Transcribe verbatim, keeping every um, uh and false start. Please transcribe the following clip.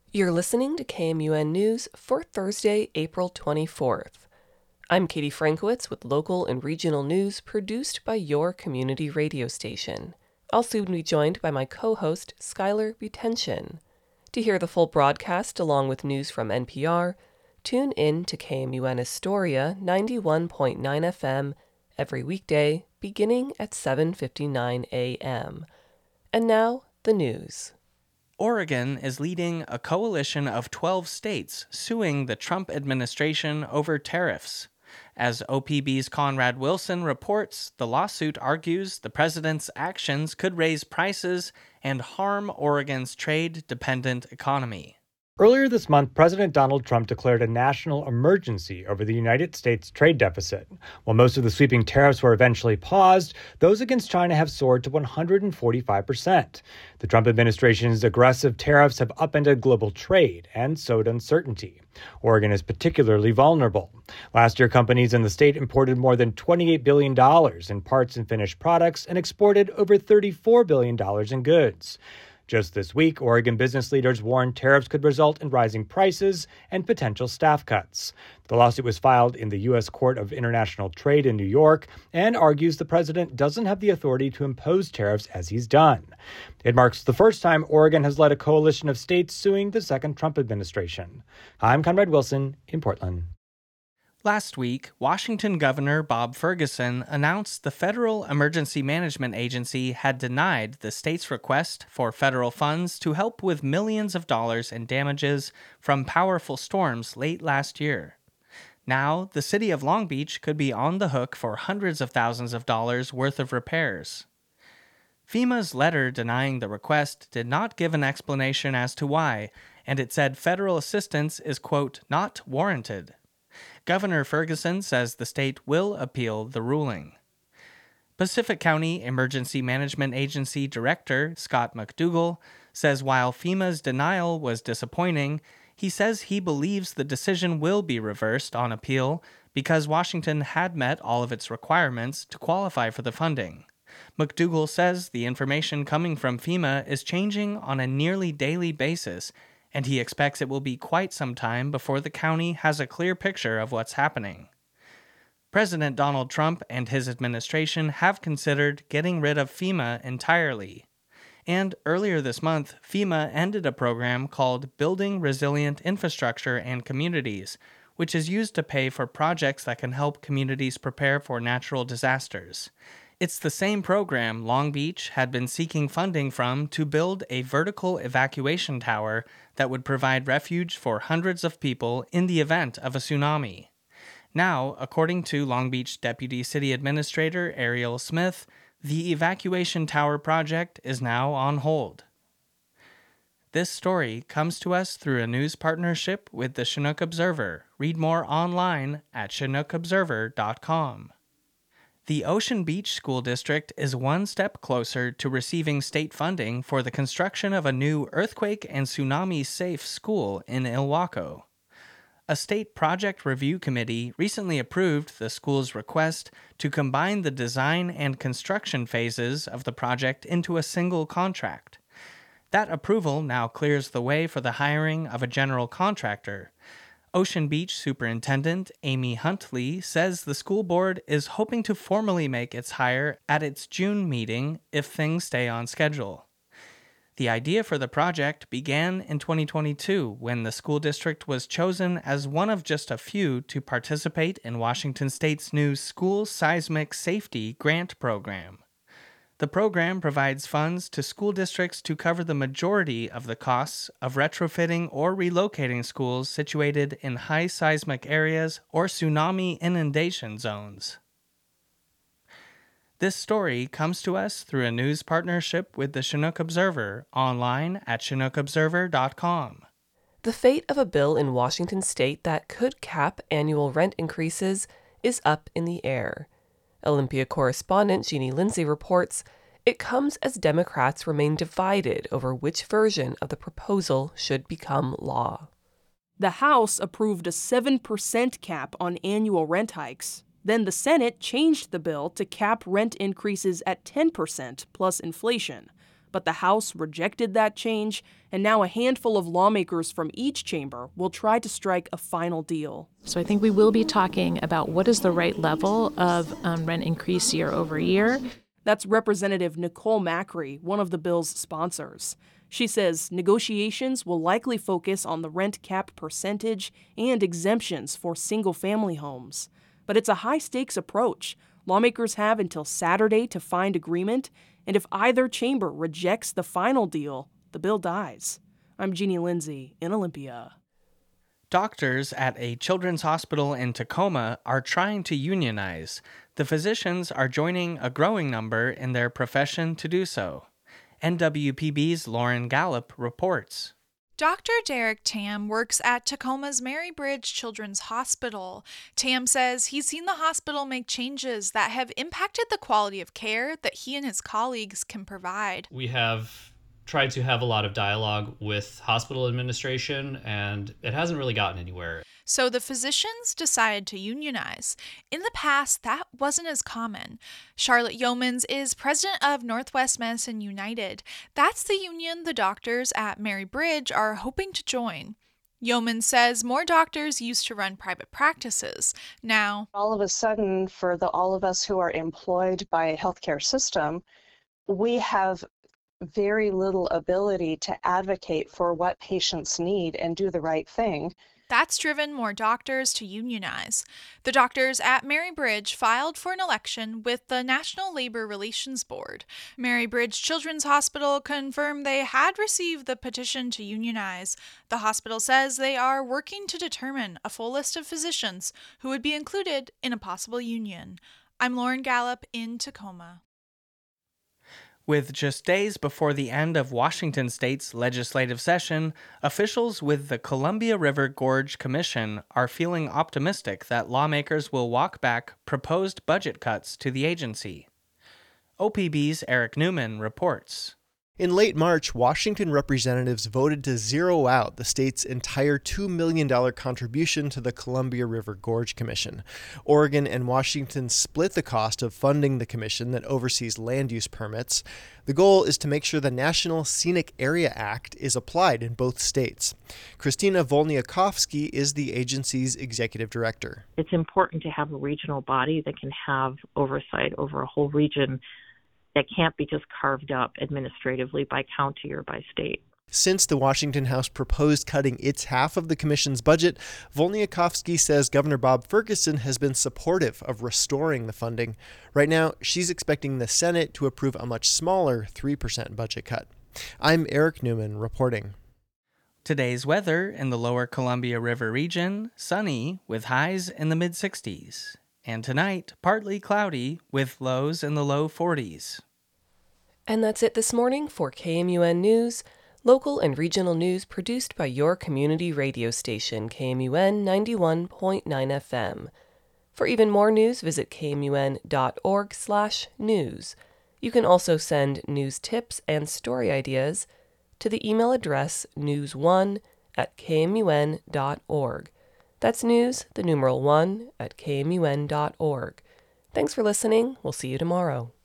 You're listening to K M U N News for Thursday, April twenty-fourth. I'm Katie Frankowitz with local and regional news produced by your community radio station. I'll soon be joined by my co-host, Skylar Butension. To hear the full broadcast along with news from N P R, tune in to K M U N Astoria ninety-one point nine F M every weekday beginning at seven fifty-nine a m. And now, the news. Oregon is leading a coalition of twelve states suing the Trump administration over tariffs. As O P B's Conrad Wilson reports, the lawsuit argues the president's actions could raise prices and harm Oregon's trade-dependent economy. Earlier this month, President Donald Trump declared a national emergency over the United States trade deficit. While most of the sweeping tariffs were eventually paused, those against China have soared to one hundred forty-five percent. The Trump administration's aggressive tariffs have upended global trade and sowed uncertainty. Oregon is particularly vulnerable. Last year, companies in the state imported more than twenty-eight billion dollars in parts and finished products and exported over thirty-four billion dollars in goods. Just this week, Oregon business leaders warned tariffs could result in rising prices and potential staff cuts. The lawsuit was filed in the U S Court of International Trade in New York and argues the president doesn't have the authority to impose tariffs as he's done. It marks the first time Oregon has led a coalition of states suing the second Trump administration. I'm Conrad Wilson in Portland. Last week, Washington Governor Bob Ferguson announced the Federal Emergency Management Agency had denied the state's request for federal funds to help with millions of dollars in damages from powerful storms late last year. Now, the city of Long Beach could be on the hook for hundreds of thousands of dollars worth of repairs. FEMA's letter denying the request did not give an explanation as to why, and it said federal assistance is, quote, not warranted. Governor Ferguson says the state will appeal the ruling. Pacific County Emergency Management Agency Director Scott McDougall says while FEMA's denial was disappointing, he says he believes the decision will be reversed on appeal because Washington had met all of its requirements to qualify for the funding. McDougall says the information coming from FEMA is changing on a nearly daily basis, and he expects it will be quite some time before the county has a clear picture of what's happening. President Donald Trump and his administration have considered getting rid of FEMA entirely. And earlier this month, FEMA ended a program called Building Resilient Infrastructure and Communities, which is used to pay for projects that can help communities prepare for natural disasters. It's the same program Long Beach had been seeking funding from to build a vertical evacuation tower that would provide refuge for hundreds of people in the event of a tsunami. Now, according to Long Beach Deputy City Administrator Ariel Smith, the evacuation tower project is now on hold. This story comes to us through a news partnership with the Chinook Observer. Read more online at chinook observer dot com. The Ocean Beach School District is one step closer to receiving state funding for the construction of a new earthquake and tsunami-safe school in Ilwaco. A state project review committee recently approved the school's request to combine the design and construction phases of the project into a single contract. That approval now clears the way for the hiring of a general contractor. Ocean Beach Superintendent Amy Huntley says the school board is hoping to formally make its hire at its June meeting if things stay on schedule. The idea for the project began in twenty twenty-two when the school district was chosen as one of just a few to participate in Washington State's new School Seismic Safety Grant Program. The program provides funds to school districts to cover the majority of the costs of retrofitting or relocating schools situated in high seismic areas or tsunami inundation zones. This story comes to us through a news partnership with the Chinook Observer, online at chinook observer dot com. The fate of a bill in Washington state that could cap annual rent increases is up in the air. Olympia correspondent Jeannie Lindsay reports it comes as Democrats remain divided over which version of the proposal should become law. The House approved a seven percent cap on annual rent hikes. Then the Senate changed the bill to cap rent increases at ten percent plus inflation. But the House rejected that change, and now a handful of lawmakers from each chamber will try to strike a final deal. So I think we will be talking about what is the right level of um, rent increase year over year. That's Representative Nicole Macri, one of the bill's sponsors. She says negotiations will likely focus on the rent cap percentage and exemptions for single-family homes. But it's a high-stakes approach. Lawmakers have until Saturday to find agreement, and if either chamber rejects the final deal, the bill dies. I'm Jeannie Lindsay in Olympia. Doctors at a children's hospital in Tacoma are trying to unionize. The physicians are joining a growing number in their profession to do so. N W P B's Lauren Gallup reports. Doctor Derek Tam works at Tacoma's Mary Bridge Children's Hospital. Tam says he's seen the hospital make changes that have impacted the quality of care that he and his colleagues can provide. We have tried to have a lot of dialogue with hospital administration, and it hasn't really gotten anywhere. So the physicians decided to unionize. In the past, that wasn't as common. Charlotte Yeomans is president of Northwest Medicine United. That's the union the doctors at Mary Bridge are hoping to join. Yeomans says more doctors used to run private practices. Now, all of a sudden, for the all of us who are employed by a healthcare system, we have very little ability to advocate for what patients need and do the right thing. That's driven more doctors to unionize. The doctors at Mary Bridge filed for an election with the National Labor Relations Board. Mary Bridge Children's Hospital confirmed they had received the petition to unionize. The hospital says they are working to determine a full list of physicians who would be included in a possible union. I'm Lauren Gallup in Tacoma. With just days before the end of Washington state's legislative session, officials with the Columbia River Gorge Commission are feeling optimistic that lawmakers will walk back proposed budget cuts to the agency. O P B's Eric Newman reports. In late March, Washington representatives voted to zero out the state's entire two million dollars contribution to the Columbia River Gorge Commission. Oregon and Washington split the cost of funding the commission that oversees land use permits. The goal is to make sure the National Scenic Area Act is applied in both states. Christina Volniakovsky is the agency's executive director. It's important to have a regional body that can have oversight over a whole region that can't be just carved up administratively by county or by state. Since the Washington House proposed cutting its half of the commission's budget, Volniakovsky says Governor Bob Ferguson has been supportive of restoring the funding. Right now, she's expecting the Senate to approve a much smaller three percent budget cut. I'm Eric Newman reporting. Today's weather in the lower Columbia River region, sunny with highs in the mid sixties. And tonight, partly cloudy with lows in the low forties. And that's it this morning for K M U N News, local and regional news produced by your community radio station, K M U N ninety-one point nine F M. For even more news, visit K M U N dot org slash news. You can also send news tips and story ideas to the email address news one at K M U N dot org. That's news, the numeral one, at K M U N dot org. Thanks for listening. We'll see you tomorrow.